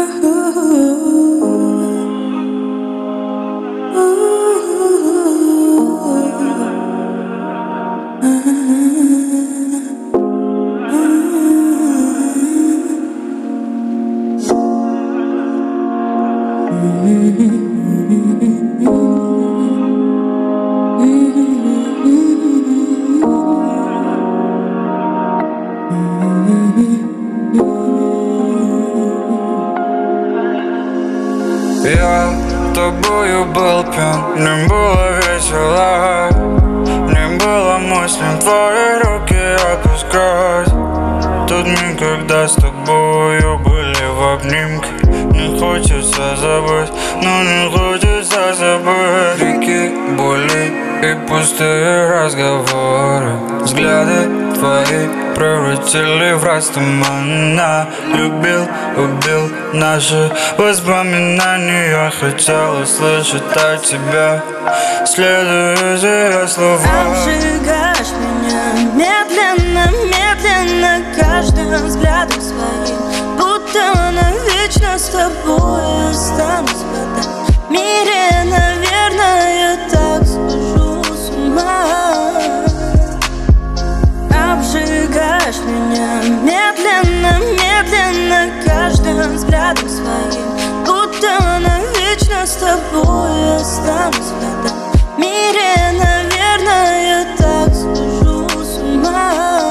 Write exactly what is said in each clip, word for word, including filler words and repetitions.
Я тобою был пьян, не было весело, не было мыслей твои руки отпускать. Тут никогда с тобою были в обнимке. Не хочется забыть, но не хочется забыть. Реки боли и пустые разговоры, взгляды твои превратили в раз тумана. Любил, убил наши воспоминания. Я хотел услышать от тебя следующие слова. Обжигаешь меня медленно, медленно, каждым взглядом своим, будто навечно с тобой останусь в этом мире. Наверное, я так схожу с ума. Обжигаешь меня медленно, медленно, каждым взглядом своим, будто навечно с тобой останусь в этом мире. Наверное, я так схожу с ума.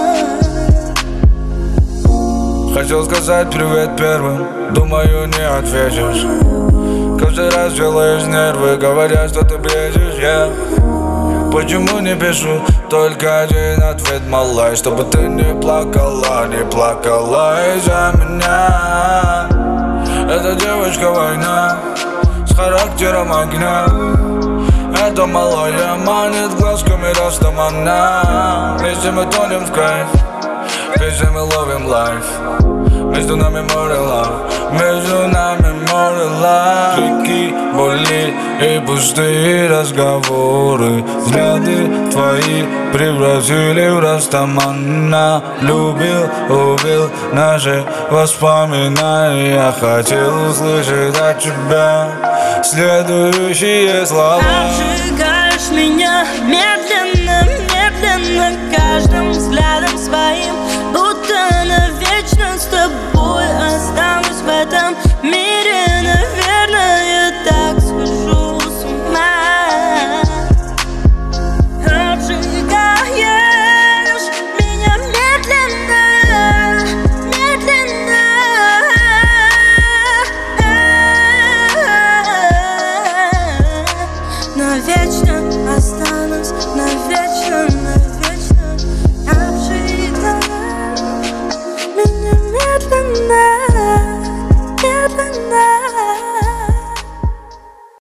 Хотел сказать привет первым, думаю, не ответишь. Каждый раз делаешь нервы, говоря, что ты бредишь, я yeah. Почему не пишу только один ответ, малай, чтобы ты не плакала, не плакала из-за меня. Эта девочка война с характером огня. Эта малая манит глазками ростом она. Вместе мы тонем в кайф, вместе мы ловим лайф. Между нами море лав, между нами море лав. Реки боли и пустые разговоры, взгляды твои превратили в раз тумана. Любил, убил наши воспоминания. Я хотел услышать от тебя следующие слова. Обжигаешь меня медленно, медленно, каждым взглядом своим, будто навечно с тобой останусь в этом мире. Наверное, я так схожу с ума. Обжигаешь меня медленно, медленно, навечно останусь, навечно, навечно. Обжигаешь меня медленно.